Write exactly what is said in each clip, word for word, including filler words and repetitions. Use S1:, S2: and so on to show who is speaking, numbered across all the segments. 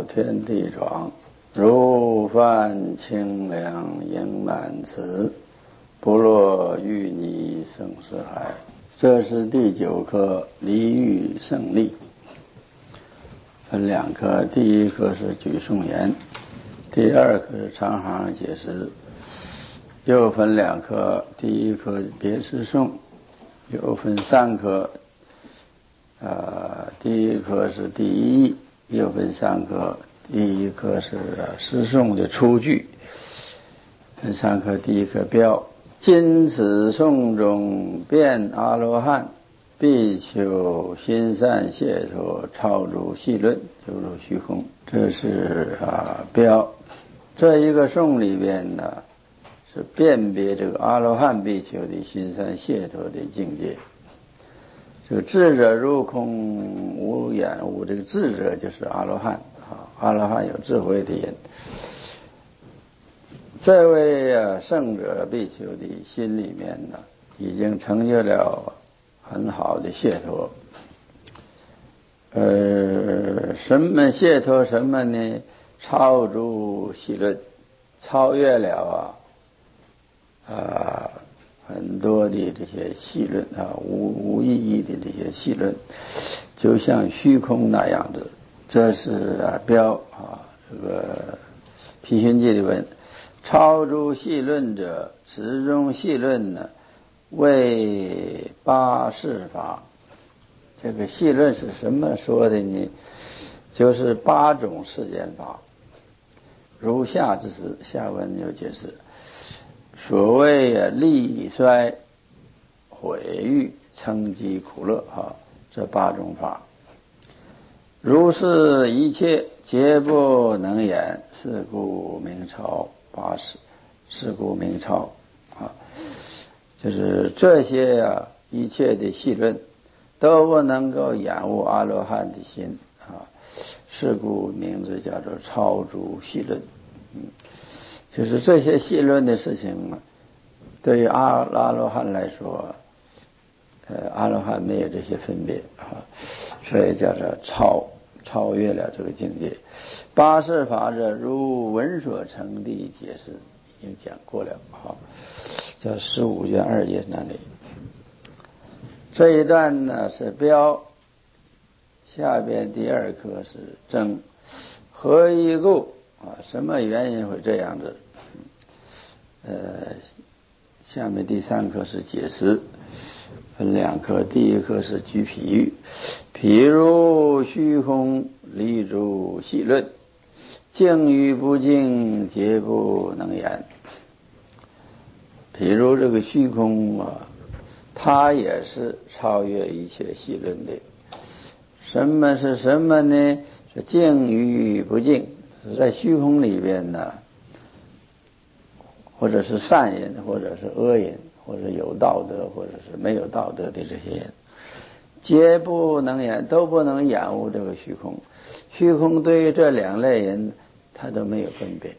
S1: 天地壮，如泛清凉盈满池，不落淤泥生死海。这是第九课离欲胜利，分两课，第一课是举颂言，第二课是长行解释，又分两课，第一课别诗颂，又分三课，呃，第一课是第一义，又分三课，第一课是诗颂的出句，分三课，第一课标。今此颂中遍阿罗汉，必求心善解脱，超诸细论，犹如虚空。这是啊标。这一个颂里边呢，是辨别这个阿罗汉必求的心善解脱的境界。这个智者如空无眼无，这个智者就是阿罗汉啊，阿罗汉有智慧的人。这位啊圣者必求的心里面呢，已经成就了很好的解脱。呃，什么解脱什么呢？超诸细论，超越了啊啊很多的这些细论啊，无无意义的这些细论，就像虚空那样子。这是啊标啊这个毗熏记的文。超诸细论者，此中细论呢，为八事法。这个细论是什么说的呢？就是八种世间法。如下之时，下文有解释。所谓利衰、毁誉、称疾、苦乐啊，这八种法。如是一切皆不能言，是故名超。八事，是故名超啊，就是这些啊，一切的细论都不能够掩悟阿罗汉的心啊，是故名字叫做超诸细论。嗯，就是这些细论的事情啊，对于阿阿罗汉来说，呃，阿罗汉没有这些分别啊，所以叫做超。超越了这个境界。八事法者，如文所成的解释已经讲过了啊，叫十五卷二页那里。这一段呢是标，下边第二课是正。何以故啊？什么原因会这样子？呃，下面第三课是解释。分两课，第一课是举譬喻，譬如虚空离诸细论，静与不静皆不能言。譬如这个虚空啊，它也是超越一切细论的。什么是什么呢？是静与不静。在虚空里边呢，或者是善人，或者是恶人，或者有道德，或者是没有道德的这些人，皆不能言，都不能掩悟这个虚空。虚空对于这两类人，他都没有分别。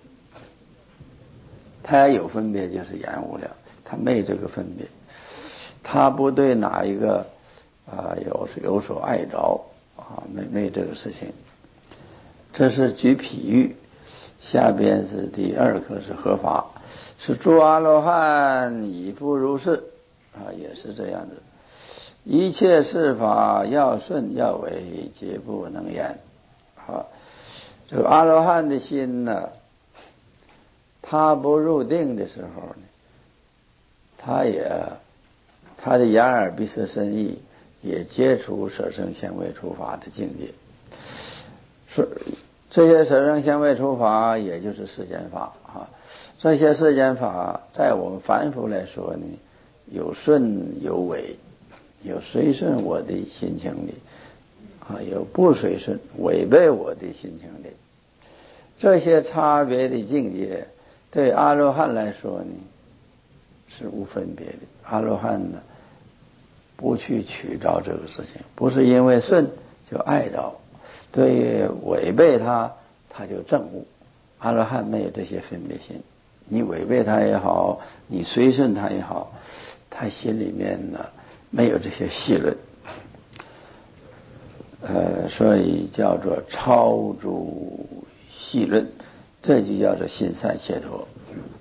S1: 他有分别就是掩悟了，他没有这个分别。他不对哪一个啊、呃、有有所爱着啊，没没有这个事情。这是举譬喻。下边是第二课是合法。是诸阿罗汉已不如是啊，也是这样的。一切事法要顺要违，皆不能言。好，这个阿罗汉的心呢，他不入定的时候呢，他也他的眼耳鼻舌身意也接触舍生香味触法的境界。是这些舍生香味触法，也就是世间法啊。这些世间法在我们凡夫来说呢，有顺有违，有随顺我的心情的啊，有不随顺违背我的心情的。这些差别的境界对阿罗汉来说呢是无分别的。阿罗汉呢不去取着这个事情，不是因为顺就爱着，对于违背他他就证悟。阿罗汉没有这些分别心，你违背他也好，你随顺他也好，他心里面呢没有这些细论。 呃，所以叫做超诸细论，这就叫做心善解脱。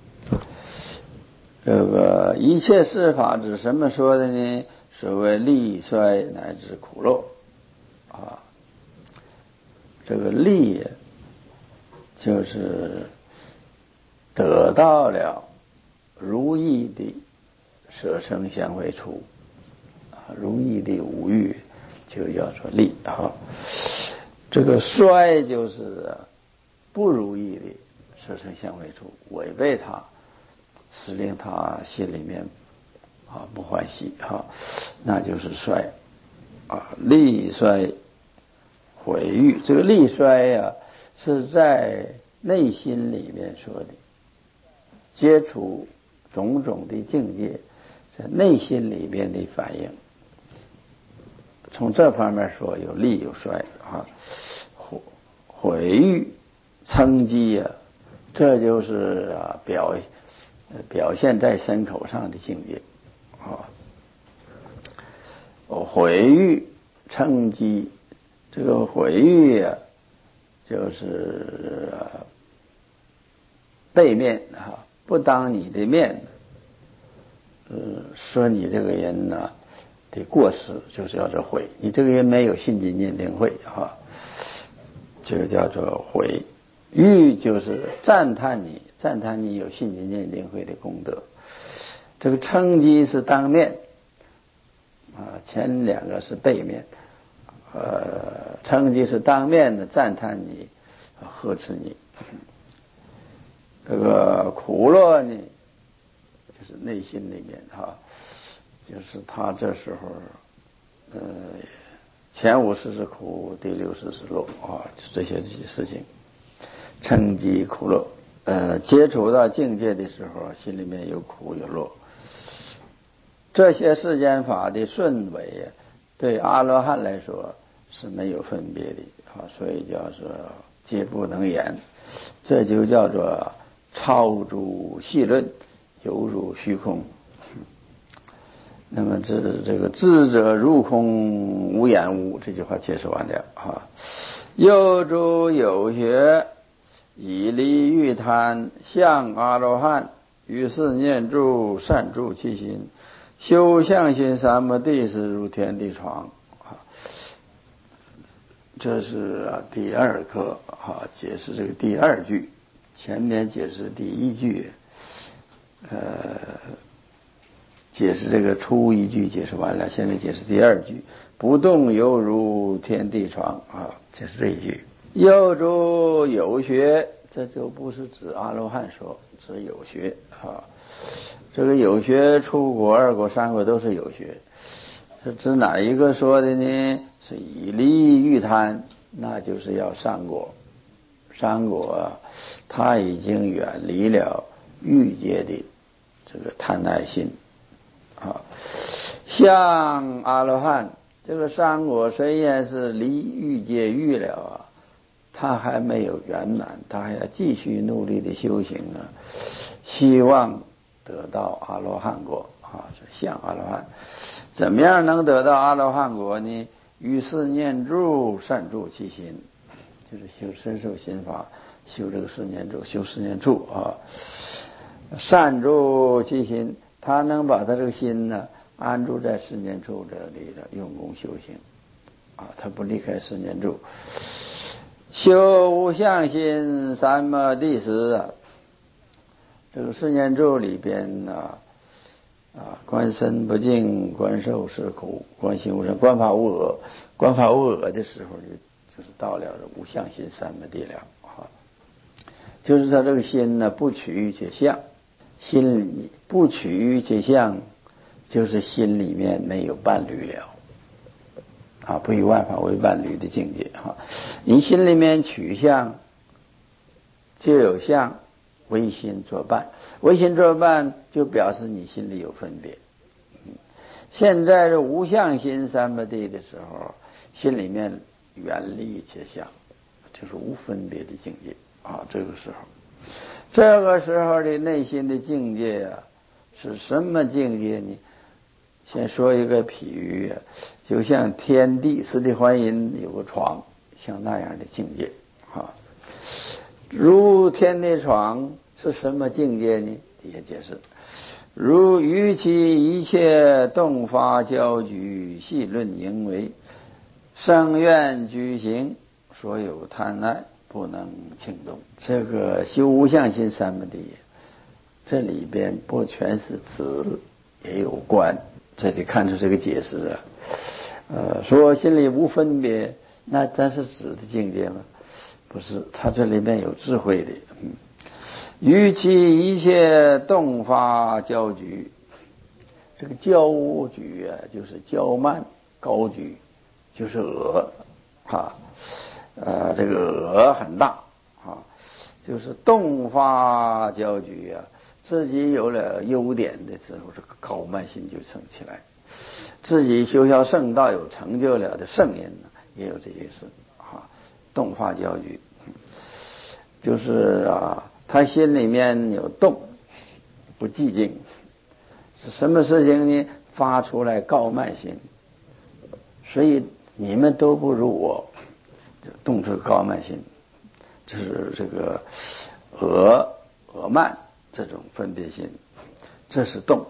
S1: 这个一切事法指什么说的呢？所谓利衰乃至苦乐啊，这个利就是得到了如意的舍生相会处啊，如意的无欲就叫做利啊。这个衰就是不如意的舍生相会处，违背它，使令他心里面啊不欢喜哈，那就是衰啊。利衰毁誉，这个利衰呀、啊、是在内心里面说的，接触种种的境界，在内心里面的反应。从这方面说，有利有衰啊。毁誉称讥呀，这就是啊表表现在身口上的境界啊。毁誉称讥，这个毁誉呀，就是背面哈，不当你的面，呃，说你这个人呢的过失，就是叫做毁。你这个人没有信心念定慧哈，这个叫做毁。誉就是赞叹你，赞叹你有信心念定慧的功德。这个称讥是当面啊，前两个是背面。呃，称讥是当面的赞叹你，呵斥你。这个苦乐呢，就是内心里面哈，就是他这时候，呃，前五世是苦，第六世是乐啊，这些这些事情，称讥苦乐。呃，接触到境界的时候，心里面有苦有乐。这些世间法的顺违，对阿罗汉来说是没有分别的啊，所以叫做皆不能言。这就叫做超诸细论，犹如虚空。那么这这个智者入空无眼无，这句话解释完了啊。又诸有学以离欲贪，向阿罗汉，于是念住善住其心，修相心三摩地是如天地床啊。这是啊第二课啊，解释这个第二句。前面解释第一句，呃，解释这个初一句解释完了，现在解释第二句，不动犹如天地床啊，这是这一句。又诸有学，这就不是指阿罗汉说，指有学啊。这个有学，初果、二果、三果都是有学，是指哪一个说的呢？是以离欲贪，那就是要上果。上果他已经远离了欲界的这个贪爱心啊。像阿罗汉，这个上果虽然是离欲界欲了啊，他还没有圆满，他还要继续努力的修行呢，希望得到阿罗汉果啊。像阿罗汉，怎么样能得到阿罗汉果呢？于是念住善住其心，就是修身受心法，修这个四念住，修四念处啊。善住其心，他能把他这个心呢安住在四念处这里的用功修行啊，他不离开四念处。修无相心三摩地时啊，这个四念处里边呢啊，观身不净，观受是苦，观心无生，观法无我。观法无我的时候，就就是到了无相心三摩地了啊。就是他这个心呢，不取欲且相，心里不取欲且相，就是心里面没有伴侣了啊，不以万法为伴侣的境界哈。你心里面取相，就有相唯心作伴，唯心作伴就表示你心里有分别。现在是无相心三摩地的时候，心里面远离一切相，就是无分别的境界啊。这个时候，这个时候的内心的境界啊，是什么境界呢？ 先说一个比喻，就像天地四地观音有个床，像那样的境界啊。如天地床是什么境界呢？底下解释，如于其一切动发交举细论营为声愿举行，所有贪爱不能轻动。这个修无相心三摩地，这里边不全是指也有关，这里看出这个解释啊。呃，说心里无分别，那咱是指的境界吗？不是，它这里面有智慧的。嗯，于其一切动发交举，这个交举啊，就是交慢高举，就是额啊，呃，这个额很大啊，就是动发交举啊，自己有了优点的时候，这个高慢心就生起来。自己修效圣道有成就了的圣人呢，也有这些事啊。动发交举，就是啊，他心里面有动，不寂静。是什么事情呢？发出来高慢心，所以你们都不如我，就动出高慢心，就是这个额额慢这种分别心，这是动。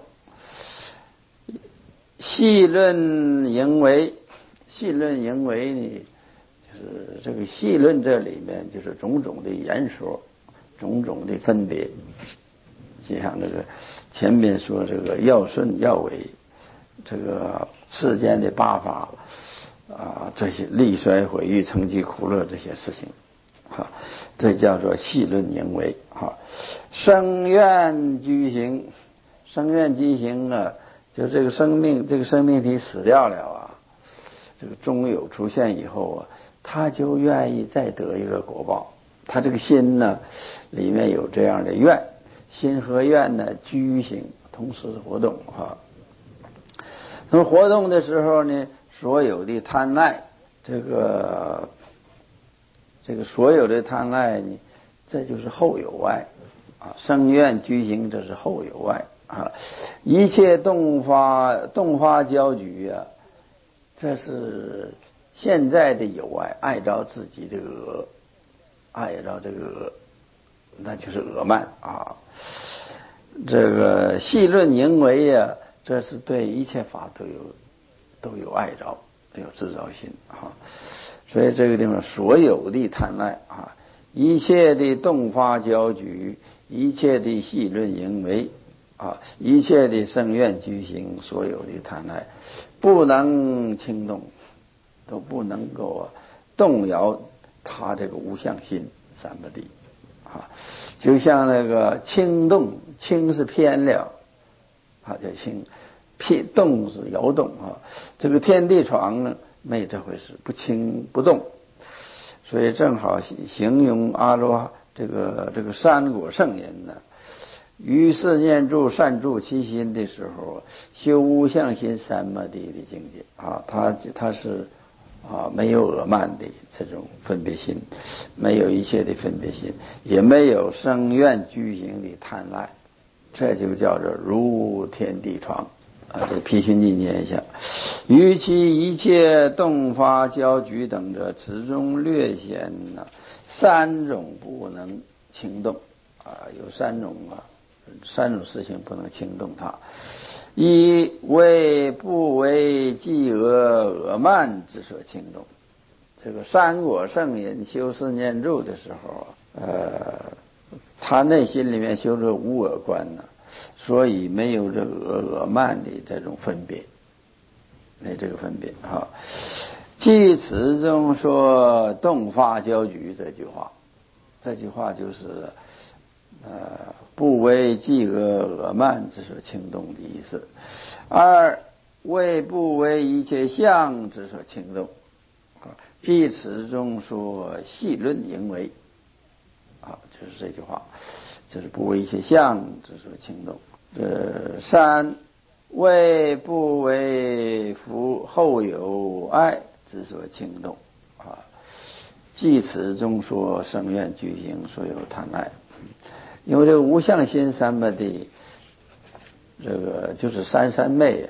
S1: 细论营为，细论营为呢，就是这个细论这里面就是种种的言说，种种的分别，就像这个前面说这个要顺要违，这个世间的八法啊，这些利衰毁誉成疾苦乐这些事情，哈，这叫做细论营为。哈，声愿居行，声愿居行啊。就这个生命，这个生命体死掉了啊，这个中有出现以后啊，他就愿意再得一个果报。他这个心呢，里面有这样的愿，心和愿呢居行，同时活动啊。从活动的时候呢，所有的贪爱，这个这个所有的贪爱呢，这就是后有爱啊，生愿居行，这是后有爱。啊，一切动发动发交举啊，这是现在的有爱，爱着自己这个额，爱着这个额，那就是额慢啊。这个细论营为啊，这是对一切法都有都有爱着，都有执着心啊。所以这个地方所有的贪爱啊，一切的动发交举，一切的细论营为。啊，一切的声愿居行，所有的贪爱，不能轻动，都不能够动摇他这个无相心三摩地啊。就像那个轻动，轻是偏了，啊叫轻，偏动是摇动啊。这个天地床呢，没这回事，不轻不动，所以正好形容阿罗这个这个三果圣人呢。于是念住善住其心的时候，修无相心三摩地的境界啊，他他是啊没有恶慢的这种分别心，没有一切的分别心，也没有生愿居行的贪爱，这就叫做如天地床啊。这毗须尼念一下，于其一切动发交举等者，此中略显呢三种不能轻动啊，有三种啊。三种事情不能轻动它：一为不为嫉恶恶慢之所轻动。这个三果圣人修四念住的时候，呃，他内心里面修这无我观呢，所以没有这个恶恶慢的这种分别，没这个分别哈。即此中说动发交举这句话，这句话就是。呃，不为嫉恶恶慢之所轻动的意思。二为不为一切相之所轻动。譬此中说细论营为啊，就是这句话，就是不为一切相之所轻动。呃，三为不为福后有爱之所轻动啊。即此中说生愿居行所有贪爱。因为这个无相心三摩地，这个就是三三昧啊，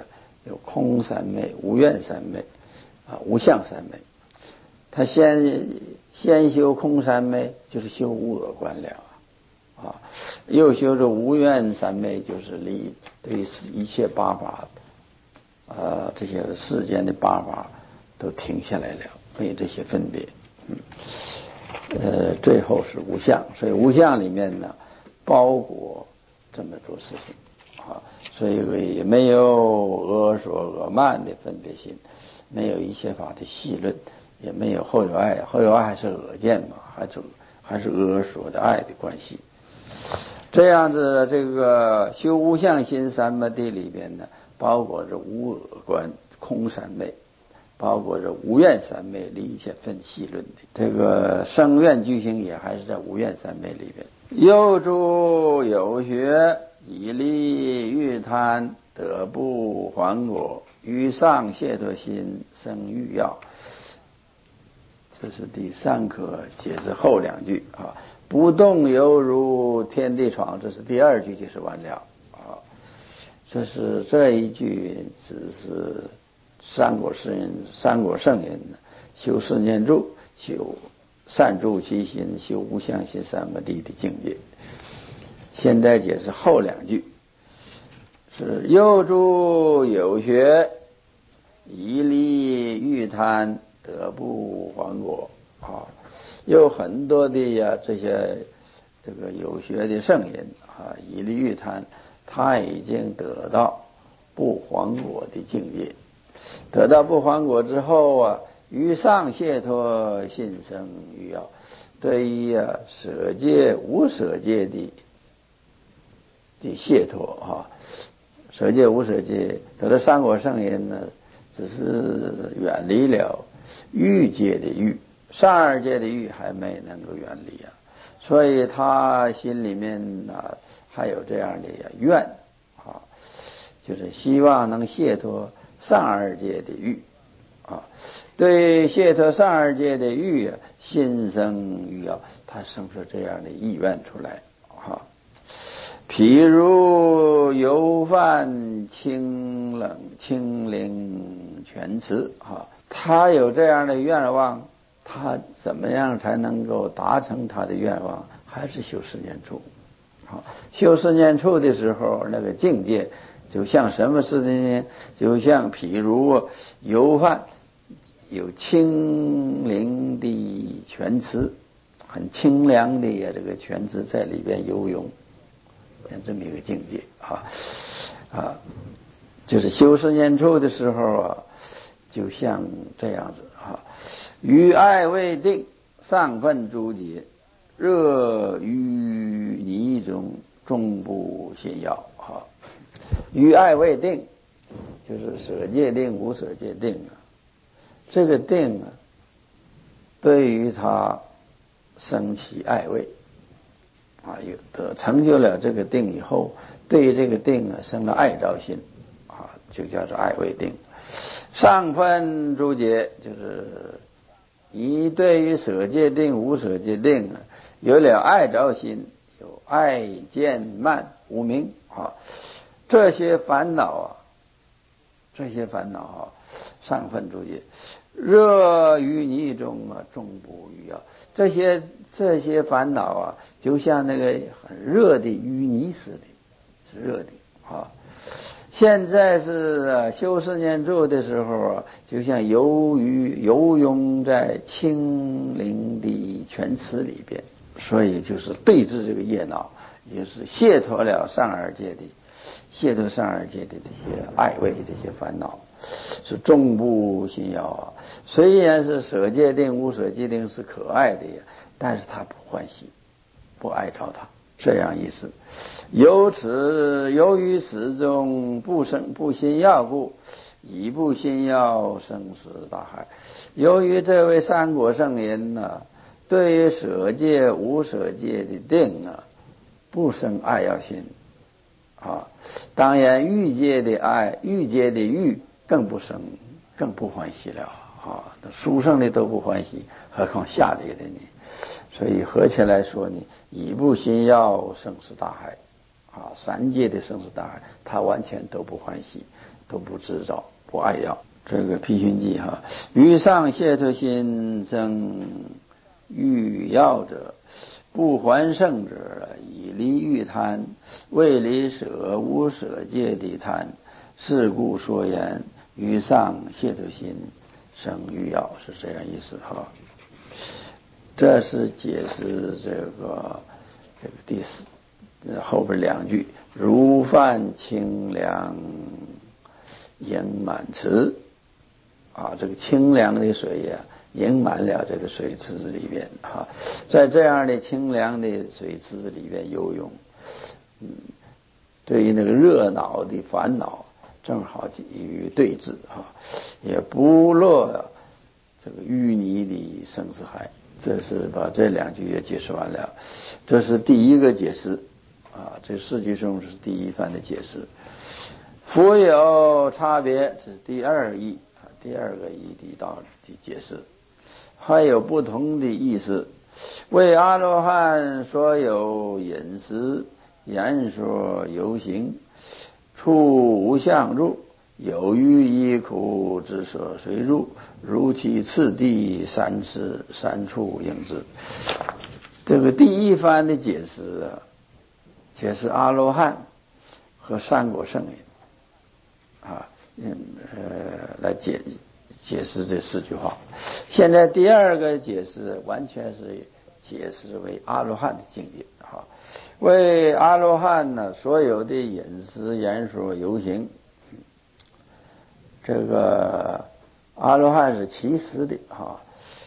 S1: 有空三昧、无愿三昧啊、无相三昧。他先先修空三昧，就是修无我观了啊，又修这无愿三昧，就是离对于一切八法，呃，这些世间的八法都停下来了，没有这些分别。嗯，呃，最后是无相，所以无相里面呢，包裹这么多事情啊，所以也没有阿说阿慢的分别心，没有一切法的细论，也没有后有爱，后有爱还是恶见嘛，还是还是阿说的爱的关系。这样子，这个修无相心三摩地里边呢，包裹着无我观、空三昧，包括着无愿三昧离一切分细论的这个生愿具行，也还是在无愿三昧里边。又诸有学以利欲贪得不还果，于上解脱心生欲要。这是第三课解释后两句啊，不动犹如天地床，这是第二句就是完了啊。这是这一句只是三果圣人、三果圣人修四念住、修善住其心、修无相心三摩地的境界。现在解释后两句，是又诸有学以利欲贪得不还果啊，有很多的呀这些这个有学的圣人啊，以利欲贪，他已经得到不还果的境界。得到不还果之后啊，于上解脱心生欲要，对于啊舍戒无舍戒的的解脱啊，舍戒无舍戒，得了三果圣人呢，只是远离了欲界的欲，上二界的欲还没能够远离啊，所以他心里面呢、啊、还有这样的愿啊，就是希望能解脱上二界的欲啊，对解脱上二界的欲啊，心生欲要，他生出这样的意愿出来啊。譬如游泛清冷清灵泉池啊，他有这样的愿望，他怎么样才能够达成他的愿望？还是修四念处。好，修四念处的时候，那个境界就像什么似的呢？就像譬如游泛有清灵的泉池，很清凉的呀，这个泉池在里边游泳。这么一个境界啊啊，就是修四念处的时候啊，就像这样子啊。于爱未定，上分诸劫，热于泥中，终不信要啊。于爱未定，就是舍戒定、无舍戒定啊。这个定啊，对于他生起爱畏。啊，有的成就了这个定以后，对于这个定啊生了爱着心，啊，就叫做爱畏定。上分诸劫，就是你对于舍戒定、无舍戒定啊，有了爱着心，有爱见慢无明啊，这些烦恼啊，这些烦恼啊，上分诸劫，热于泥中啊，终不欲要。这些这些烦恼啊，就像那个很热的淤泥似的，是热的啊。现在是修四念处的时候啊，就像游于游泳在清灵的泉池里边，所以就是对治这个业恼，也就是解脱了上二界的，解脱上二界的这些爱畏这些烦恼。是终不信要啊！虽然是舍戒定、无舍戒定是可爱的呀，但是他不欢喜，不爱着他，这样意思。由此由于此中不生不信要故，以不信要生死大海。由于这位三果圣人呢、啊，对于舍戒、无舍戒的定啊，不生爱要心啊。当然欲界的爱、欲界的欲。更不生，更不欢喜了啊！殊胜的都不欢喜，何况下界的呢？所以合起来说呢，以不信要生死大海啊，三界的生死大海，他完全都不欢喜， 都不执着，不爱要。这个批寻记哈，于上解脱心生欲要者，不还圣者，以离欲贪，为离舍无舍戒地贪，是故说言于上解脱心生欲要，是这样意思哈。这是解释这个这个第四后边两句，如泛清凉盈满池啊，这个清凉的水呀、啊，盈满了这个水池子里边啊，在这样的清凉的水池子里边游泳，嗯，对于那个热恼的烦恼正好与对峙啊，也不落这个淤泥的生死海。这是把这两句也解释完了，这是第一个解释啊，这四句中是第一番的解释。复有差别，这是第二义啊，第二个义的道的解释，还有不同的意思。为阿罗汉所有饮食、言说、游行，处无相住，有余一苦之所随入，如其次第三次三处应之。这个第一番的解释啊，解释阿罗汉和三果圣人啊，嗯呃来解解释这四句话。现在第二个解释完全是解释为阿罗汉的境界啊，为阿罗汉呢所有的饮食、言说、游行。这个阿罗汉是其实的啊，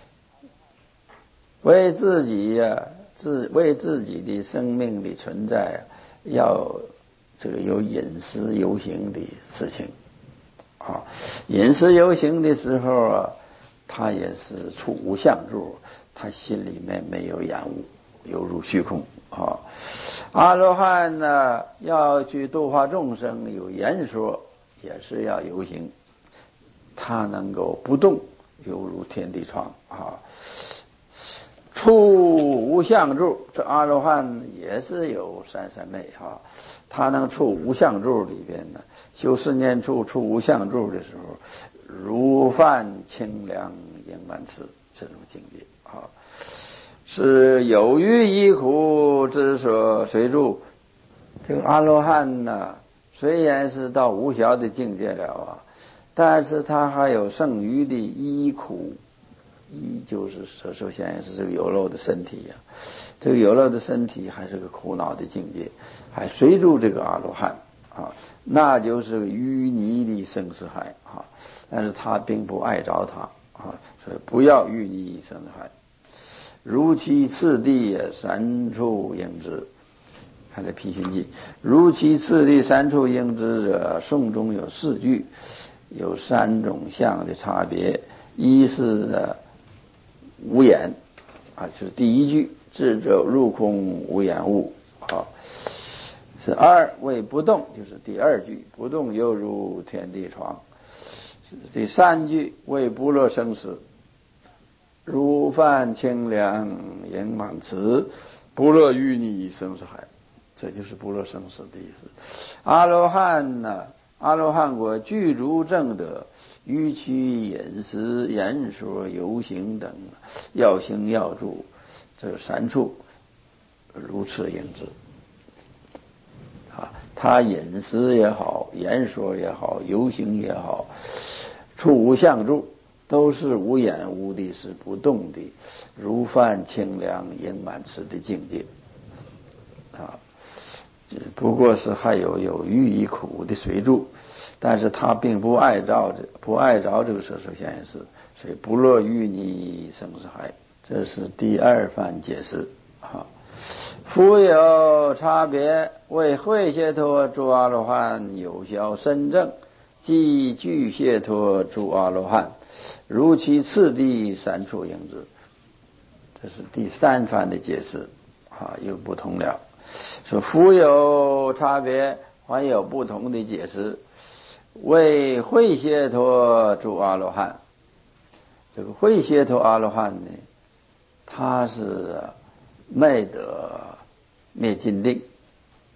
S1: 为自己呀、啊，自为自己的生命的存在要这个有饮食游行的事情啊，饮食游行的时候啊，他也是处无相住，他心里面没有染污，犹如虚空啊。阿罗汉呢，要去度化众生，有言说，也是要游行。他能够不动，犹如天地窗啊。处无相住，这阿罗汉也是有三三昧啊。他能处无相住里边呢，修四念处处无相住的时候，如泛清凉盈满池这种境界啊，是有余一苦之所随住。这个阿罗汉呢，虽然是到无暇的境界了啊。但是他还有剩余的依苦，依就是首首先是这个有漏的身体呀、啊，这个有漏的身体还是个苦恼的境界，还随住这个阿罗汉啊，那就是淤泥的生死海啊。但是他并不爱着他啊，所以不要淤泥生死海。如其次第三处应之，看这批寻记，如其次第三处应之者，颂中有四句。有三种相的差别，一是无眼啊，就是第一句智者入空无眼物啊，是二为不动，就是第二句不动犹如天地床，第三句为不落生死，如泛清凉盈满池，不落淤泥生死海，这就是不落生死的意思。阿罗汉呢？阿罗汉果具足正德，于其饮食、言说、游行等要行要住这三处如此应之啊。他饮食也好，言说也好，游行也好，处无相住，都是无眼无的，是不动的，如泛清凉盈满池的境界啊。不过是还有有余一苦的随住，但是他并不爱着这不爱着这个色受想行识，所以不落淤泥生死海。这是第二番解释啊。复有差别，为慧解脱诸阿罗汉有效深正，即具解脱诸阿罗汉，如其次第三处应之。这是第三番的解释啊，又不同了。说复有差别，还有不同的解释。为慧解脱诸阿罗汉，这个慧解脱阿罗汉呢，他是昧得灭尽定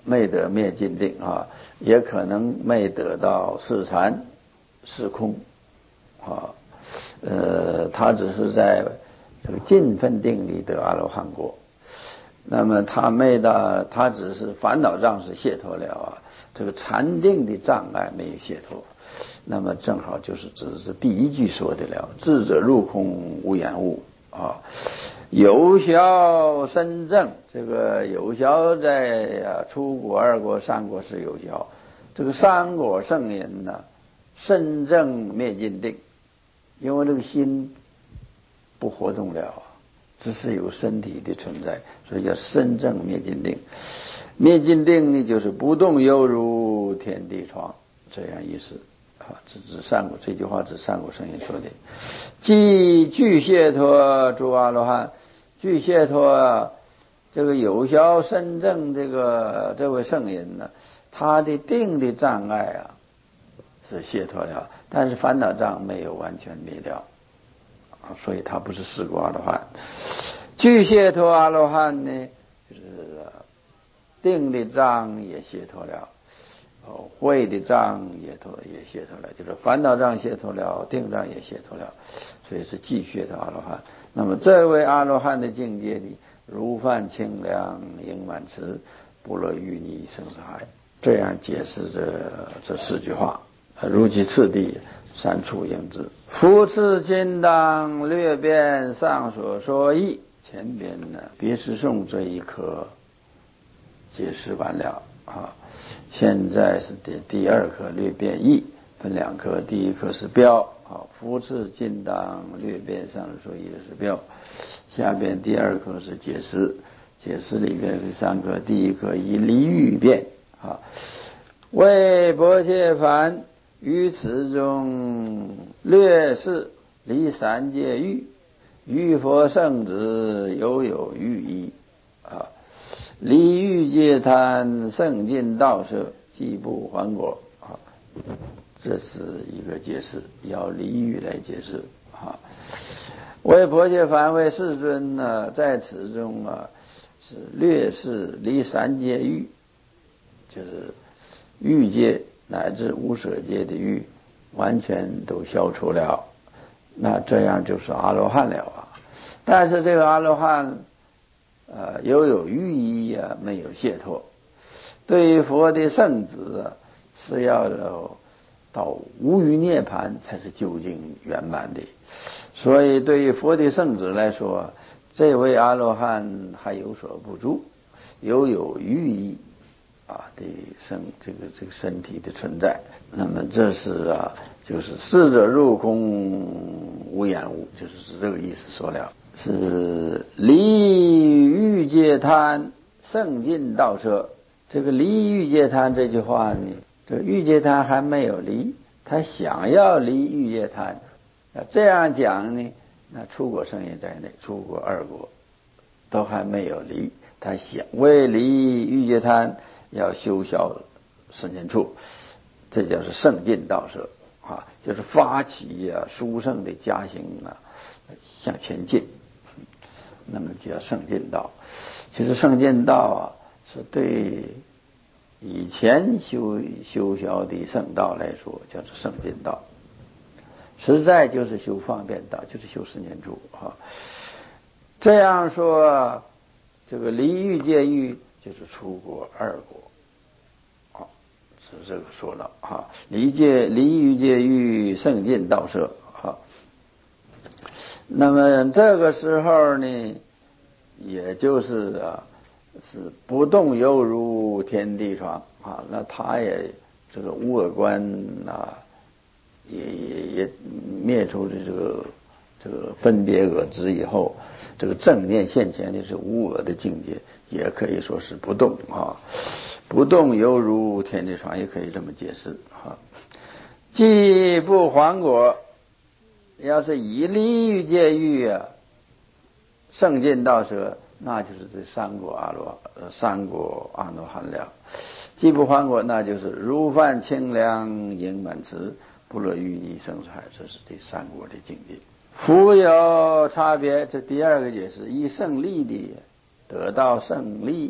S1: 没得灭尽定啊，也可能没得到四禅四空啊，呃，他只是在这个尽分定里得阿罗汉果。那么他没到，他只是烦恼障是解脱了啊，这个禅定的障碍没有解脱。那么正好就是只是第一句说的了，智者入空无眼物啊，有效深正。这个有效在啊初果、二果、三果是有效，这个三果圣人呢，深正灭尽定，因为这个心不活动了，只是有身体的存在，所以叫深正灭尽定。灭尽定呢，就是不动犹如天地床，这样意思啊。这是上古这句话是上古圣人说的。即具解脱诸阿罗汉，具解脱这个有效深正这个这位圣人呢，他的定的障碍啊是解脱了，但是烦恼障没有完全灭掉啊，所以他不是四果阿罗汉。具解脱阿罗汉呢，就是定的障也解脱了，哦，慧的障也脱也解脱了，就是烦恼障解脱了，定障也解脱了，所以是具解脱阿罗汉。那么这位阿罗汉的境界里，如泛清凉盈满池，不落淤泥生死海。这样解释这这四句话，如其次第，三处应之。夫次今当略变上所说义。前边呢，别诗颂这一课解释完了啊，现在是第第二课略变义，分两课，第一课是标啊，夫次今当略变上所说义的是标，下边第二课是解释，解释里边是三课，第一课以离欲变啊，为薄伽梵于此中略示离三界欲。欲佛圣子犹有欲意啊，离欲界贪圣尽道舍，既不还果啊，这是一个解释，要离欲来解释啊。为薄伽梵为世尊呢，在此中啊是略示离三界欲，就是欲界乃至无舍界的欲完全都消除了，那这样就是阿罗汉了啊。但是这个阿罗汉呃犹有欲意啊，没有解脱。对于佛的圣子啊，是要到无余涅槃才是究竟圆满的。所以对于佛的圣子来说，这位阿罗汉还有所不足，犹有欲意啊的身这个这个身体的存在。那么这是啊，就是逝者入空无眼物，就是是这个意思说了。是离欲界贪圣尽道舍。这个离欲界贪这句话呢，这欲界贪还没有离，他想要离欲界贪，这样讲呢，那出果圣人在内，出果二果都还没有离，他想为离欲界贪要修消十念处，这叫是圣尽道舍啊，就是发起啊殊胜的加行啊，向前进。那么就叫圣尽道。其实圣尽道啊，是对以前修修消的圣道来说，叫做圣尽道。实在就是修方便道，就是修十念处啊。这样说，这个离欲界欲就是出果二果啊，是这个说了啊。离界离欲界欲圣尽道舍啊。那么这个时候呢，也就是啊，是不动犹如天地床啊。那他也这个无我观啊，也也也灭除了这个这个分别我执以后，这个正念现前的是无我的境界，也可以说是不动啊。不动犹如天地床，也可以这么解释啊。既不还果。要是以离欲界欲啊，圣尽道舍，那就是这三果阿罗三果阿罗汉了。既不还果，那就是如泛清凉盈满池，不落淤泥生死海，这是第三果的境界。福有差别，这第二个解释，以胜利的得到胜利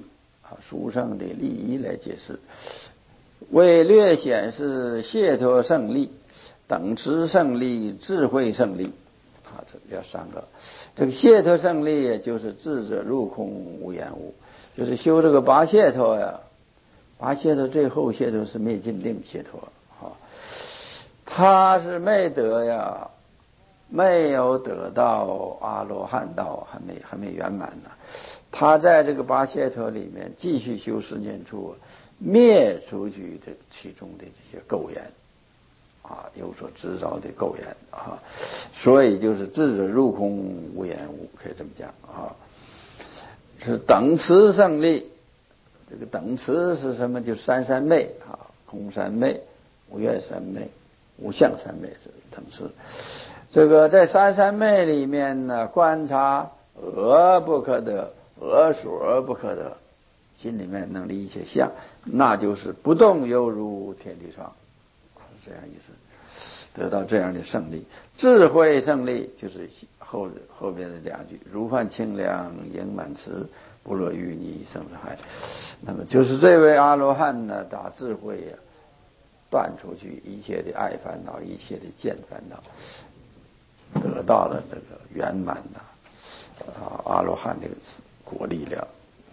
S1: 啊，殊胜的利益来解释。为略显示解脱胜利、等持胜利、智慧胜利。啊，这要三个。这个解脱胜利也就是智者入空无眼无，就是修这个八解脱呀。八解脱最后解脱是灭尽定解脱啊，他是没得呀，没有得到阿罗汉道，还没还没圆满呢。他在这个八解脱里面继续修十念处，灭出去的其中的这些垢缘啊，有所执着的垢缘啊，所以就是智者入空无眼无，可以这么讲啊。是等持胜利，这个等持是什么？就三三昧啊，空三昧、无愿三昧、无相三昧是等持。这个在三三昧里面呢，观察恶不可得，恶所不可得，心里面能理解相，那就是不动犹如天地窗，是这样意思。得到这样的胜利，智慧胜利就是后后边的两句：如幻清凉，盈满池，不落淤泥生死海。那么就是这位阿罗汉呢，打智慧呀、啊，断出去一切的爱烦恼，一切的见烦恼，得到了这个圆满的啊阿罗汉的果力量。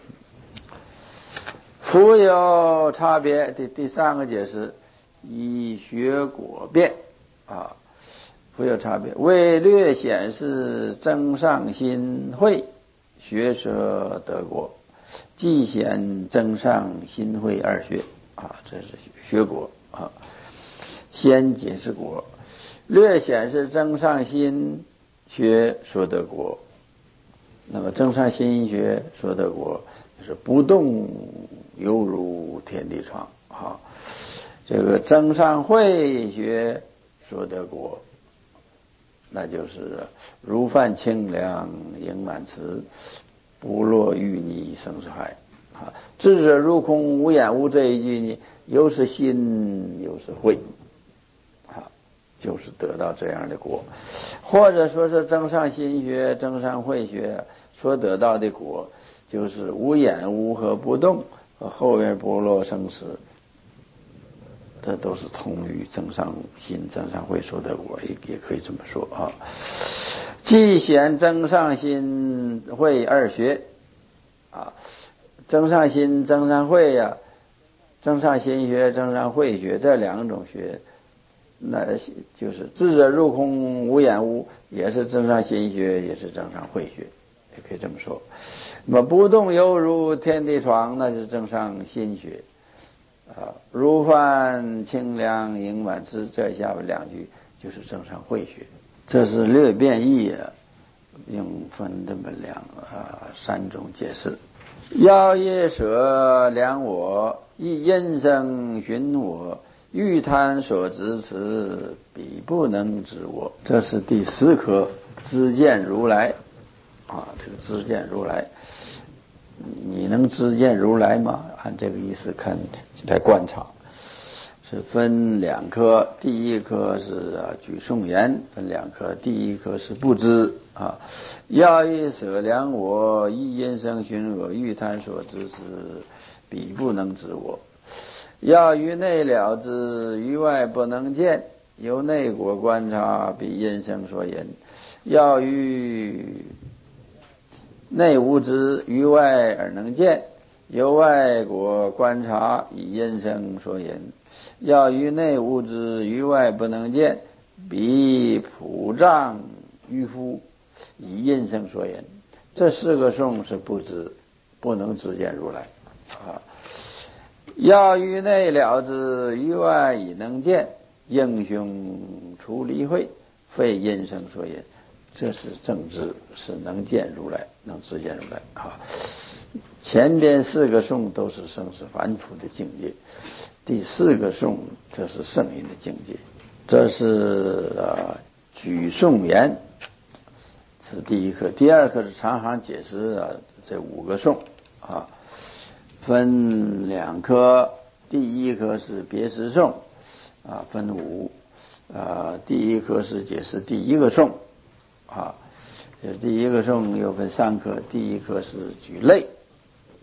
S1: 福有差别的第三个解释，以学果变啊，福有差别，为略显示增上心慧，学舍得果，既显增上心慧二学啊，这是学果啊。先解释果，略显示增上心学所得果。那么增上心学所得果，就是不动犹如天地窗啊。这个增上慧学所得果，那就是如泛清凉，盈满池，不落淤泥生死海啊。智者入空无眼无这一句呢，又是心又是慧啊，就是得到这样的果。或者说是增上心学、增上慧学所得到的果，就是无眼无和不动，和后边不落生死，这都是同于增上心、增上慧所得果，也也可以这么说啊。既显增上心慧二学啊，增上心、增上慧呀、啊，增上心学、增上慧学这两种学，那就是智者入空无眼无，也是增上心学，也是增上慧学，也可以这么说。那么不动犹如天地窗，那是增上心学。啊，如泛清凉，盈满池，这下面两句就是增上慧学。这是略变义啊，用分这么两啊三种解释。要业舍量我，亦因生寻我，欲贪所执持，彼不能知我。这是第四颗知见如来啊，这个知见如来。你能知见如来吗？按这个意思看来观察，是分两科。第一科是啊举颂言，分两科。第一科是不知啊，要以舍量我，亦因生寻我，欲贪所知持，彼不能知我。要于内了知，于外不能见，由内果观察，彼因生所言。要于内无知，于外而能见，由外果观察，以因生所言。要于内无知，于外不能见，彼普障愚夫，以因生所言。这四个颂是不知，不能知见如来啊。要于内了知，于外已能见，英雄出离会，非因生所言。这是正知，是能见如来，能知见如来啊。前边四个颂都是生死凡夫的境界，第四个颂这是圣人的境界。这是呃举颂言，是第一课。第二课是长行解释啊，这五个颂啊，分两科。第一课是别释颂啊，分五啊。第一课是解释第一个颂。啊，这第一个颂又分三科，第一科是举类，啊，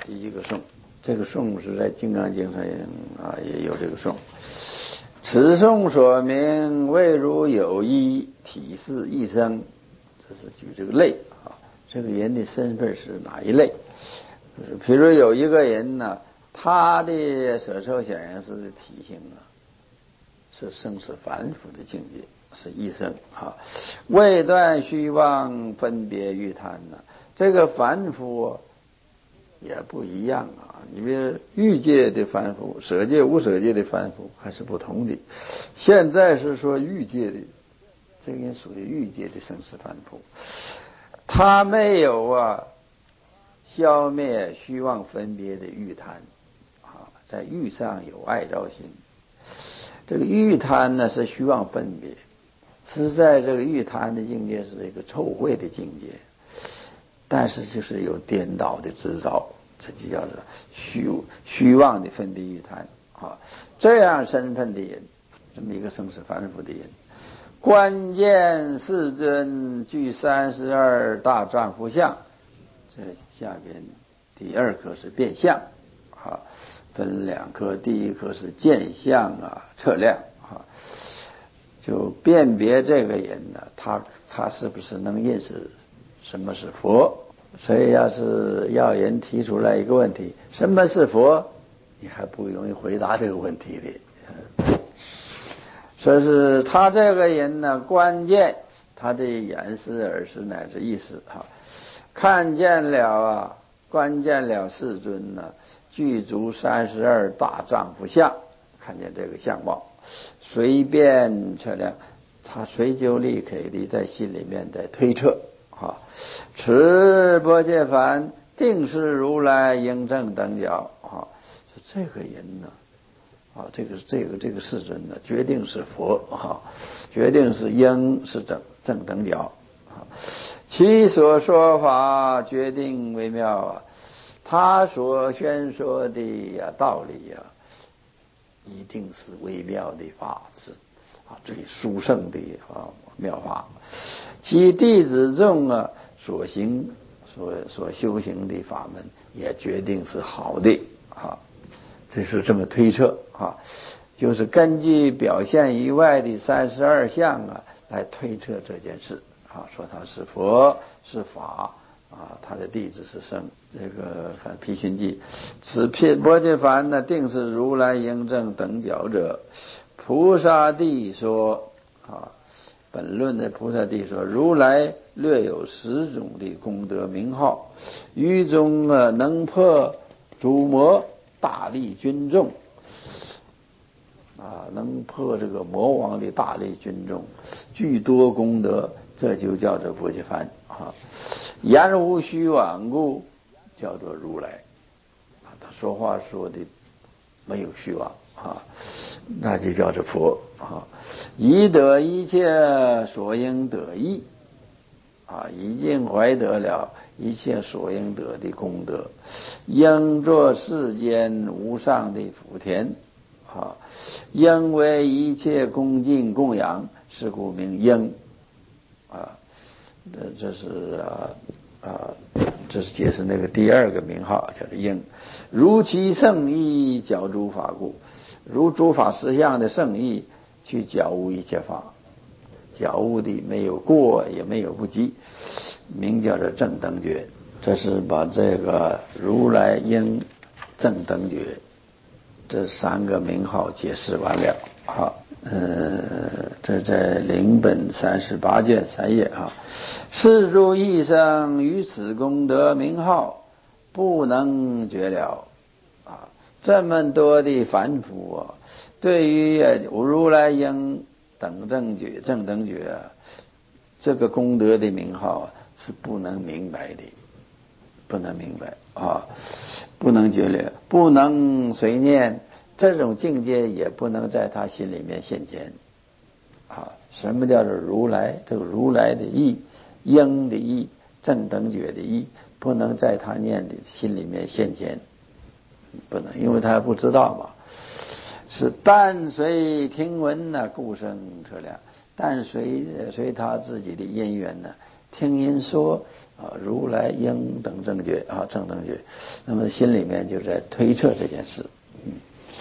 S1: 一个颂。这个颂是在《金刚经》上啊也有这个颂。此颂说明未如有一体是一生，这是举这个类啊，这个人的身份是哪一类？就是比如有一个人呢，他的色受想行识的体性啊，是生死凡夫的境界，是一生啊。未断虚妄分别欲贪呢，这个凡夫也不一样啊。你比如欲界的凡夫、舍界、无舍界的凡夫还是不同的。现在是说欲界的，这个人属于欲界的生死凡夫，他没有啊消灭虚妄分别的欲贪啊，在欲上有爱着心。这个欲贪呢是虚妄分别，是在这个欲贪的境界是一个臭秽的境界，但是就是有颠倒的执着，这就叫做虚虚妄的分别欲贪啊。这样身份的人，这么一个生死凡夫的人，关键世尊具三十二大丈夫相。这下边第二颗是变相啊，分两颗，第一颗是见相啊测量啊，就辨别这个人呢，他他是不是能认识什么是佛。所以要是要人提出来一个问题，什么是佛，你还不容易回答这个问题的。说是他这个人呢，关键他的眼识耳识乃至意识哈，看见了啊，关键了世尊呢具足三十二大丈夫相，看见这个相貌，随便测量，他随就立刻的在心里面在推测啊，持波揭梵定是如来应正等觉啊，说这个人呢啊，这个这个这个世尊呢，决定是佛啊，决定是应是正正等觉啊。其所说法决定微妙啊，他所宣说的呀道理呀，一定是微妙的法子啊，最殊胜的啊妙法。其弟子众啊所行所所修行的法门，也决定是好的啊。这是这么推测啊，就是根据表现以外的三十二相啊来推测这件事啊，说他是佛是法啊，他的弟子是圣。这个《毗熏记》此波揭梵呢，定是如来应正等觉者。菩萨地说啊，本论的菩萨地说，如来略有十种的功德名号，于中啊能破诸魔，大力军众啊，能破这个魔王的大力军众，具多功德，这就叫做波揭梵啊。言无虚妄故，叫做如来啊。他说话说的没有虚妄啊，那就叫做佛啊。以得一切所应得意啊，已经怀得了一切所应得的功德，应作世间无上的福田啊，应为一切恭敬供养，是故名应啊。这这是啊啊，这是解释那个第二个名号，叫做应。如其圣意教诸法故，如诸法实相的圣意去教悟一切法，教悟的没有过也没有不及，名叫做正等觉。这是把这个如来应正等觉这三个名号解释完了。好，呃，这在灵本三十八卷三页啊。世诸一生于此功德名号，不能觉了啊！这么多的凡夫啊，对于如来应等正觉、正等觉啊，这个功德的名号啊，是不能明白的，不能明白啊，不能觉了，不能随念。这种境界也不能在他心里面现前啊！什么叫做如来？这个如来的意，应的意，正等觉的意，不能在他念的心里面现前，不能，因为他不知道嘛。是但随听闻呢，故生测量，但随随他自己的因缘呢， 听因说啊，如来应等正觉啊，正等觉。那么心里面就在推测这件事，嗯，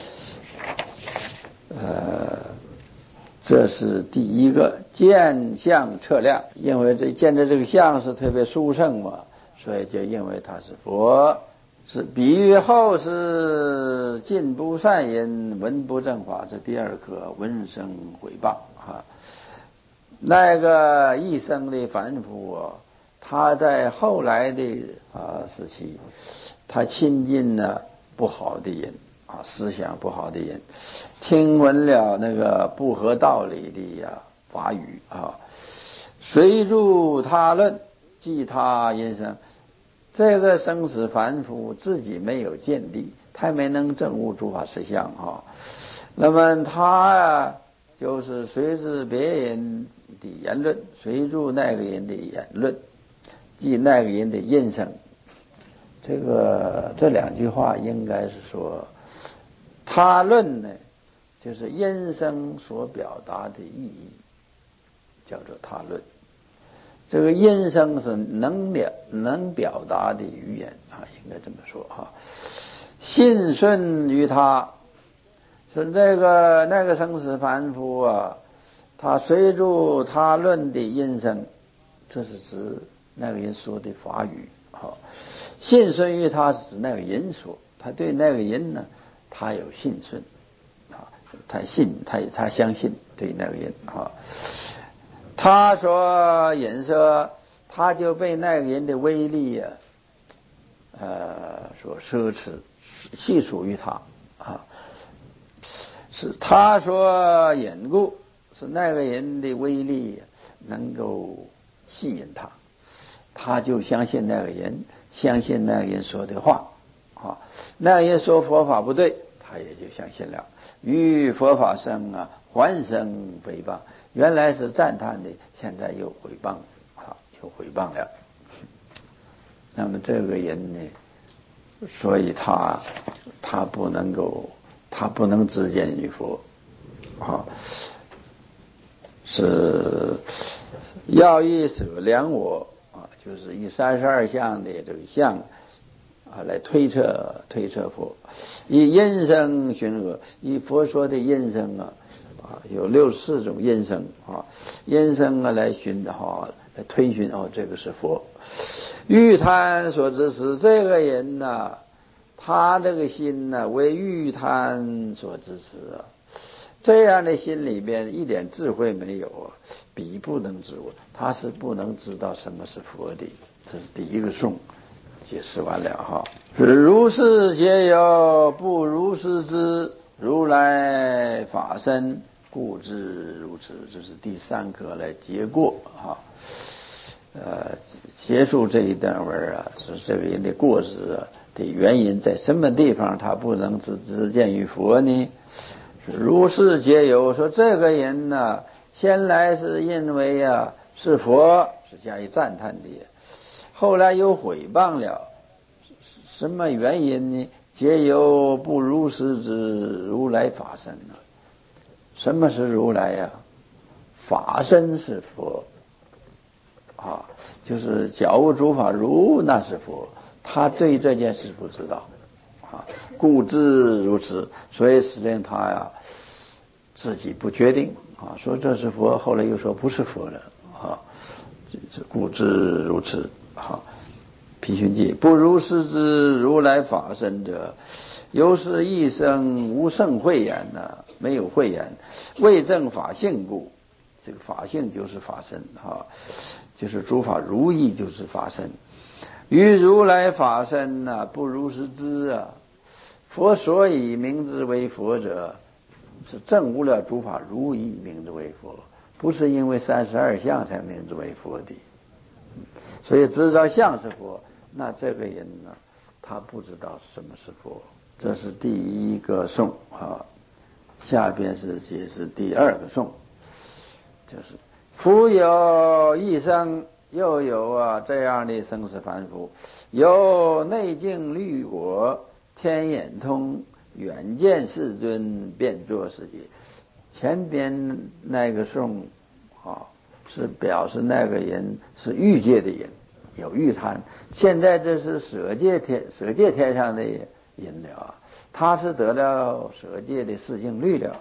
S1: 呃，这是第一个见相测量，因为这见的这个相是特别殊胜嘛，所以就认为他是佛。是比喻后世尽不善因，闻不正法，这第二课闻声毁谤啊。那个一生的凡夫啊，他在后来的啊时期，他亲近了不好的人啊，思想不好的人，听闻了那个不合道理的呀法语啊，随入他论，记他因生。这个生死凡夫自己没有见地，他没能证悟诸法实相啊。那么他呀，就是随着别人的言论，随着那个人的言论，记那个人的因生。这个这两句话应该是说，他论呢，就是因生所表达的意义，叫做他论。这个音声是能表能表达的语言啊，应该这么说哈。信顺于他，是那个那个生死凡夫啊，他随着他论的音声，这是指那个人说的法语啊。信顺于他是指那个人说，他对那个人呢，他有信顺啊，他信他他相信对那个人啊。他说引射，他就被那个人的威力啊，呃，所奢侈，系属于他啊。是他说引故，是那个人的威力能够吸引他，他就相信那个人，相信那个人说的话啊。那个人说佛法不对，他也就相信了。于佛法生啊，还生诽谤。原来是赞叹的，现在又毁谤啊，又毁谤了。那么这个人呢，所以他他不能够，他不能直见于佛啊，是要以舍量我啊，就是以三十二相的这个相啊来推测推测佛，以因声寻讹，以佛说的因声啊。啊，有六十四种音声啊，音声啊来寻哈，来推寻哦，这个是佛。欲贪所指使，这个人呢、啊，他这个心呢、啊、为欲贪所支持啊，这样的心里边一点智慧没有啊，彼不能知我，他是不能知道什么是佛的。这是第一个颂，解释完了哈。如是皆有，不如是知。如来法身，故知如此。这是第三课来结过啊，呃，结束这一段文啊，是这个人的过失的原因在什么地方他不能只知见于佛呢？如是皆有，说这个人呢，先来是因为啊是佛，是加以赞叹的，后来又毁谤了，什么原因呢？皆有不如是之如来法身呢？什么是如来呀、啊？法身是佛啊，就是觉悟诸法如那是佛，他对这件事不知道啊，故知如此，所以使令他呀自己不决定啊，说这是佛，后来又说不是佛了啊，这故知如此啊。毗熏记不如是之如来法身者，由是一生无胜慧眼呐、啊，没有慧眼，未证法性故。这个法性就是法身啊，就是诸法如意就是法身。于如来法身呐、啊，不如是知啊。佛所以名之为佛者，是证悟了诸法如意名之为佛，不是因为三十二相才名之为佛的。所以知道相是佛，那这个人呢，他不知道什么是佛。这是第一个颂啊，下边是解释第二个颂，就是夫有一生，又有啊这样的生死凡夫，有内境虑果，天眼通，远见世尊，便作世界。前边那个颂啊， 是表示那个人是欲界的人，有欲贪。现在这是舍界天，舍界天上的人了啊，他是得了舍界的四净律了，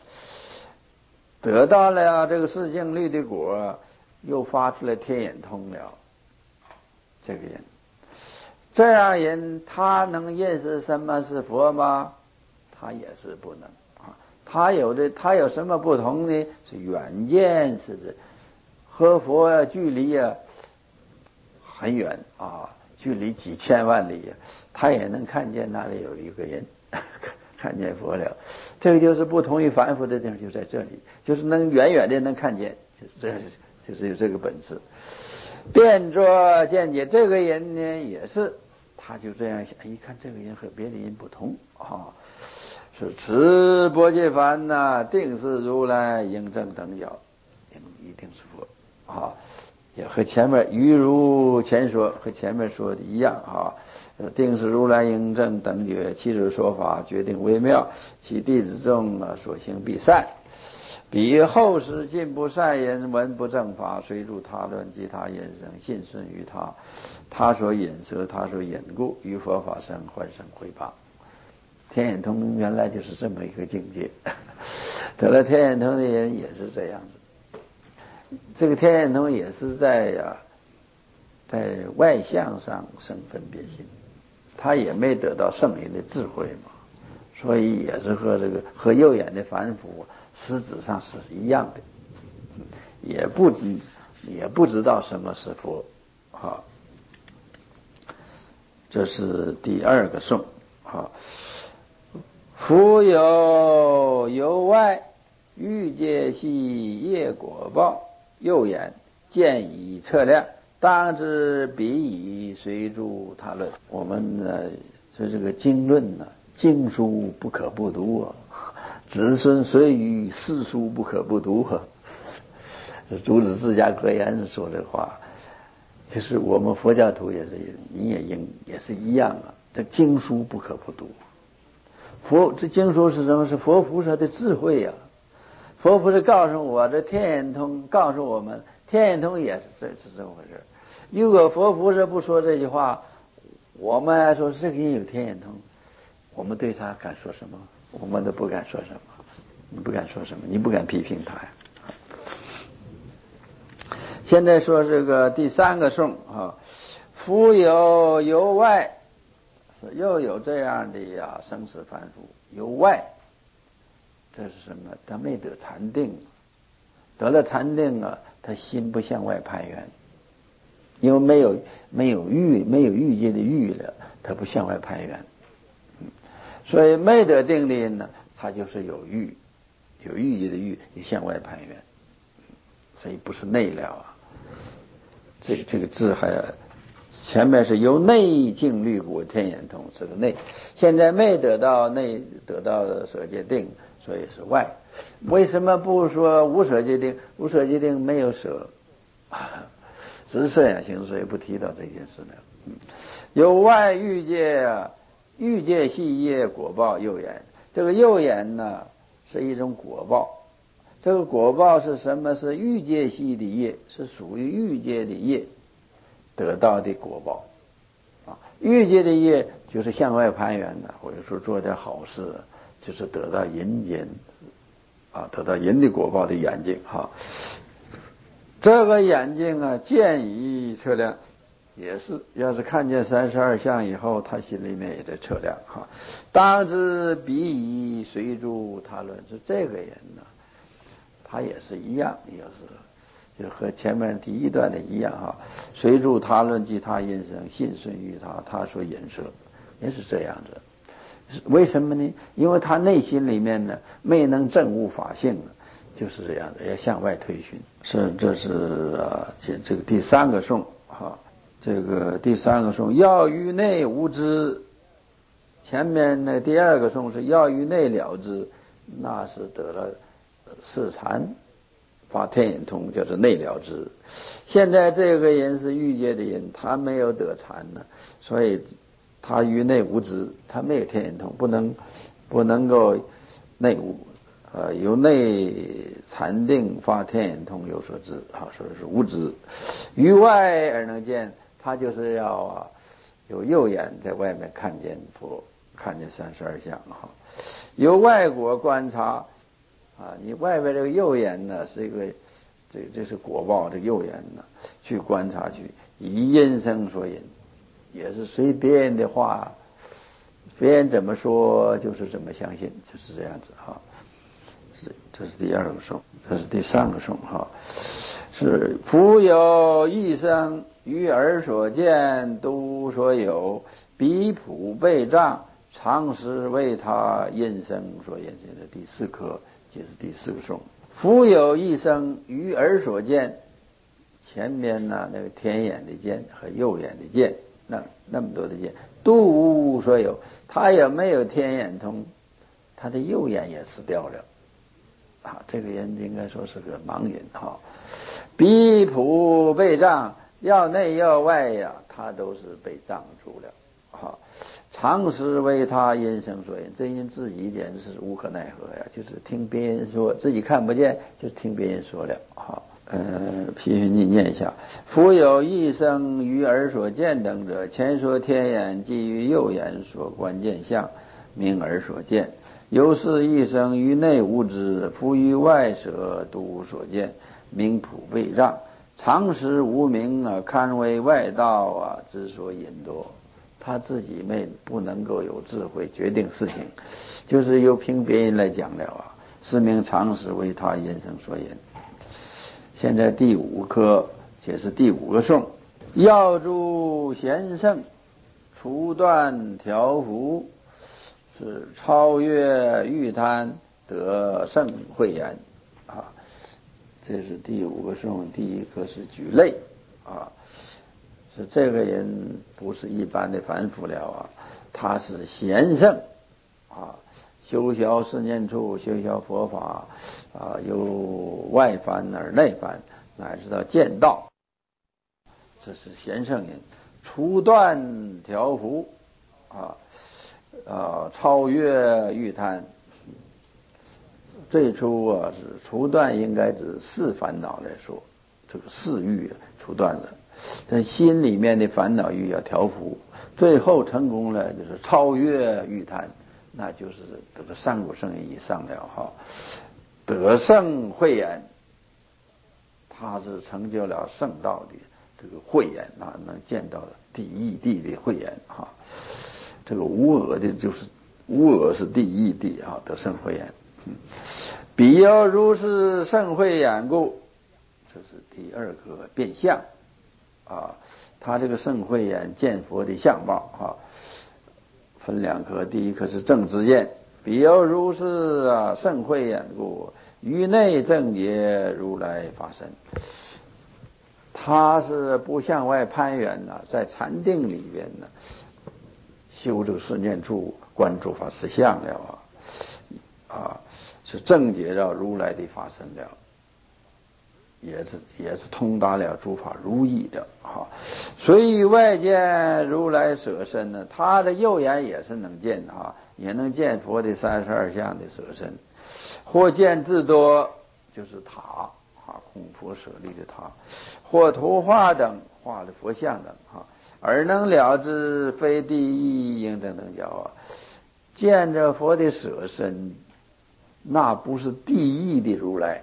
S1: 得到了这个四净律的果，又发出来天眼通了。这个人，这样人他能认识什么是佛吗？他也是不能啊。他有的他有什么不同呢？是远见，是指和佛啊距离啊很远啊，距离几千万里啊，他也能看见那里有一个人看见佛了。这个就是不同于凡夫的地方，就在这里，就是能远远的能看见，就是就是有这个本事。变作见解，这个人呢也是，他就这样想，一看这个人和别的人不同啊，是持般若梵呐，定是如来应正等觉，一定是佛啊，也和前面余如前说，和前面说的一样啊。定是如来应正等觉，其日说法决定微妙，其弟子众啊所行必善。彼后世尽不善言，闻不正法，随助他论及他言声，信顺于他，他所引舌，他所引故，于佛法生幻生毁谤。天眼通原来就是这么一个境界，得了天眼通的人也是这样子。这个天眼通也是在呀、啊，在外相上生分别心，他也没得到圣人的智慧嘛，所以也是和这个和右眼的凡夫实质上是一样的，也不知也不知道什么是佛啊。这是第二个颂啊。夫有由外欲界系业果报，右眼见以测量，当知彼以随诸他论。我们呢说这个经论呢，经书不可不读啊，子孙随语四书不可不读啊。朱子治家格言说这话，就是我们佛教徒也是，你也应也是一样啊。这经书不可不读。佛这经书是什么？是佛菩萨的智慧呀、啊。佛菩萨告诉我，这天眼通告诉我们，天眼通也是这是这么回事。如果佛菩萨不说这句话，我们还说这个人有天眼通，我们对他敢说什么？我们都不敢说什么，你不敢说什么，你不敢批评他呀。现在说这个第三个颂啊，夫有由外，又有这样的呀生死凡夫由外，这是什么？他没得禅定，得了禅定啊，他心不向外攀缘，因为没有没有欲，没有欲界的欲了，他不向外攀缘。所以没得定的人呢，他就是有欲，有欲界的欲，也向外攀缘，所以不是内了啊。这这个字还前面是由内境律果天眼通，这个内现在没得到内得到舍界定，所以是外。为什么不说无舍界定？无舍界定没有舍，只是摄养行，所以不提到这件事了。嗯、有外欲界，欲界系业果报右眼，这个右眼呢是一种果报。这个果报是什么？是欲界系的业，是属于欲界的业得到的果报啊。欲界的业就是向外攀缘的，或者说做点好事，就是得到人间啊，得到人的果报的眼睛哈。这个眼睛啊，见以测量，也是要是看见三十二相以后，他心里面也在测量哈。当知彼以随诸他论，是这个人呢。他也是一样，也是就和前面第一段的一样哈，随助他论及他因生，信顺于他，他所引摄，也是这样子。为什么呢？因为他内心里面呢没能证悟法性，就是这样的，要向外推寻。是，这是啊，这这个第三个颂哈，这个第三个颂要于内无知，前面那第二个颂是要于内了知，那是得了。是禅发天眼通，叫做内了知。现在这个人是欲界的人，他没有得禅呢，所以他于内无知，他没有天眼通，不能不能够内悟呃，由内禅定发天眼通有所知，啊，说的是无知。于外而能见，他就是要啊有右眼在外面看见佛，看见三十二相哈。由外果观察啊，你外边这个右眼呢是一个，这这是果报，这右眼呢去观察去，以因生所引，也是随别人的话，别人怎么说就是怎么相信，就是这样子哈。是，这是第二个颂，这是第三个颂哈。是夫有一生于耳所见，都所有，彼普被障，常时为他因生所引。现在第四课即是第四个颂。夫有一生于耳所见，前面呢那个天眼的见和右眼的见，那那么多的见，都无所有。他也没有天眼通，他的右眼也死掉了。啊，这个人应该说是个盲人哈。彼普被障，要内要外呀，他都是被障住了。哈，常时为他因生所引，真因自己简直是无可奈何呀，就是听别人说，自己看不见，就是听别人说了。哈，呃，批评你念一下：夫有一生于耳所见等者，前说天眼基于右眼所观见相，名耳所见。由是一生于内无知，夫于外舍都无所见，名普被障。常时无明啊，堪为外道啊之所引夺。他自己没不能够有智慧决定事情，就是由凭别人来讲了啊，是名常时为他因生所引。现在第五课解释第五个颂：要诸贤圣，除断调伏。是超越欲贪，得胜慧眼啊！这是第五个颂。第一个是举类啊，是这个人不是一般的凡夫了啊，他是贤圣啊，修学四念处，修学佛法啊，由外凡而内凡，乃至到见道，这是贤圣人。除断调伏啊。呃，超越欲贪，最初啊是除断，应该指四烦恼来说，这个四欲除断了，但心里面的烦恼欲要调伏，最后成功了就是超越欲贪，那就是得了三果圣人以上了哈，得胜慧眼，他是成就了圣道的这个慧眼啊，能见到第一地的慧眼哈。这个无我的就是无我是第一地啊，得胜慧眼。嗯，彼有如是胜慧眼故，这是第二个变相啊。他这个胜慧眼见佛的相貌啊，分两科，第一科是正知见，彼有如是啊胜慧眼故，于内正觉如来法身。他是不向外攀缘呐，在禅定里边呢。修这个四念处，观诸法实相了啊，啊，是正解到如来的法身了，也是也是通达了诸法如意的啊。所以外见如来舍身呢，他的右眼也是能见啊，也能见佛的三十二相的舍身，或见至多就是塔啊，空佛舍利的塔，或图画等画的佛像等啊。而能了知非第一应正等觉啊，见着佛的舍身，那不是第一的如来。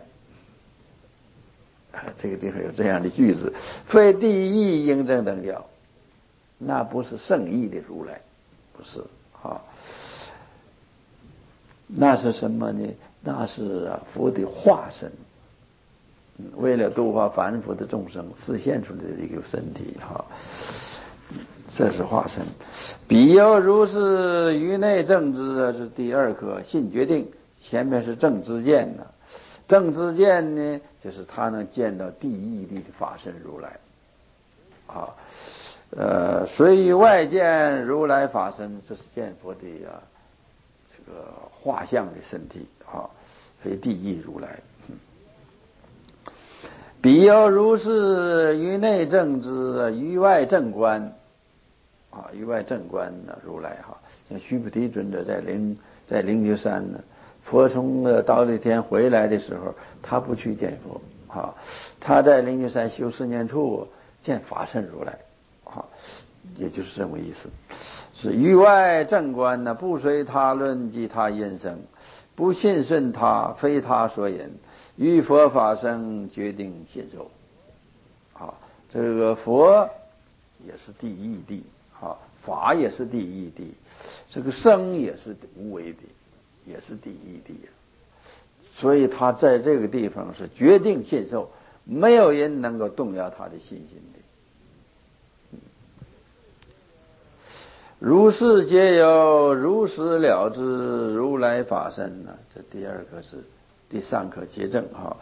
S1: 这个地方有这样的句子：非第一应正等觉，那不是圣意的如来，不是啊。那是什么呢？那是佛的化身，为了度化凡夫的众生，示现出来的一个身体哈。这是化身。彼有如是于内正知，是第二颗信决定，前面是正知见呢。正知见呢，就是他能见到第一地的法身如来啊。呃，随于外见如来法身，这是见佛的啊这个画像的身体啊，非第一如来。彼有如是于内正知，于外正观啊，于外正观呢，如来哈，像须菩提尊者在灵在灵鹫山呢， 佛从呃倒立天回来的时候，他不去见佛啊，他在灵鹫山修四念处见法身如来啊，也就是这么意思。是于外正观呢，不随他论即他因生，不信顺他，非他所引，于佛法生，决定信受。啊，这个佛也是第一谛啊，法也是第一谛，这个生也是无为的，也是第一谛。所以他在这个地方是决定信受，没有人能够动摇他的信心的。如是皆有，如实了知，如来法身呢？这第二课是第三课结正哈。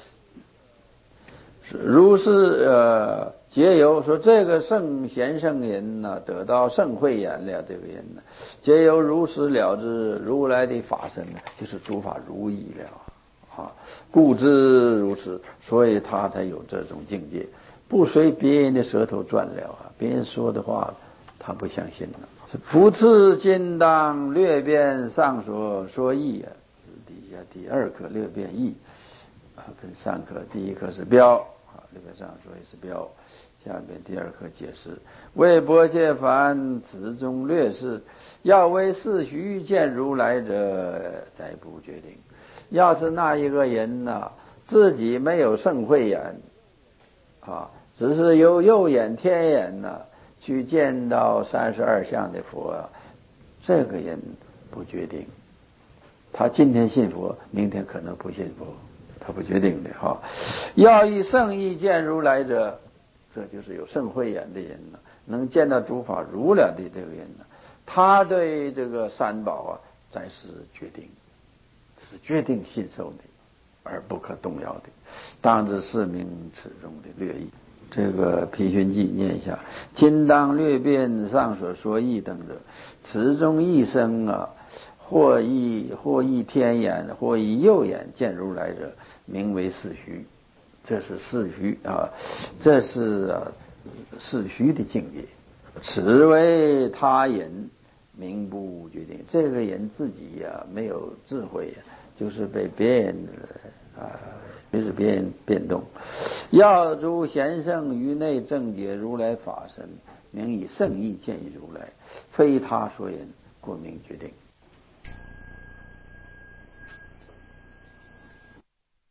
S1: 如是呃皆有，说这个圣贤圣人呢，得到圣慧眼了，这个人呢，皆有如实了知如来的法身呢，就是诸法如意了啊，故知如此，所以他才有这种境界，不随别人的舌头转了啊，别人说的话他不相信了。夫次今当略变上所说义啊，底下第二课略变义啊，分三课，第一课是标啊，略变上所以是标，下面第二课解释。为薄切凡此中略示，要为世虚见如来者，再不决定。要是那一个人呢、啊，自己没有圣慧眼啊，只是有右眼天眼呢、啊。去见到三十二相的佛啊，这个人不决定，他今天信佛，明天可能不信佛，他不决定的哈。要以圣意见如来者，这就是有圣慧眼的人呢，能见到诸法如来的这个人呢，他对这个三宝啊，才是决定，是决定信受的，而不可动摇的。当知是名此中的略意。这个毗熏记念一下，今当略变上所说义等者，此中一生啊，或以或以天眼，或以右眼见如来者，名为世虚。这是世虚啊，这是啊世虚的境界。此为他人名不决定，这个人自己呀、啊、没有智慧呀、啊，就是被别人啊。就是别人变动，要诸贤圣于内正解如来法身，名以圣意见如来，非他所言，故名决定。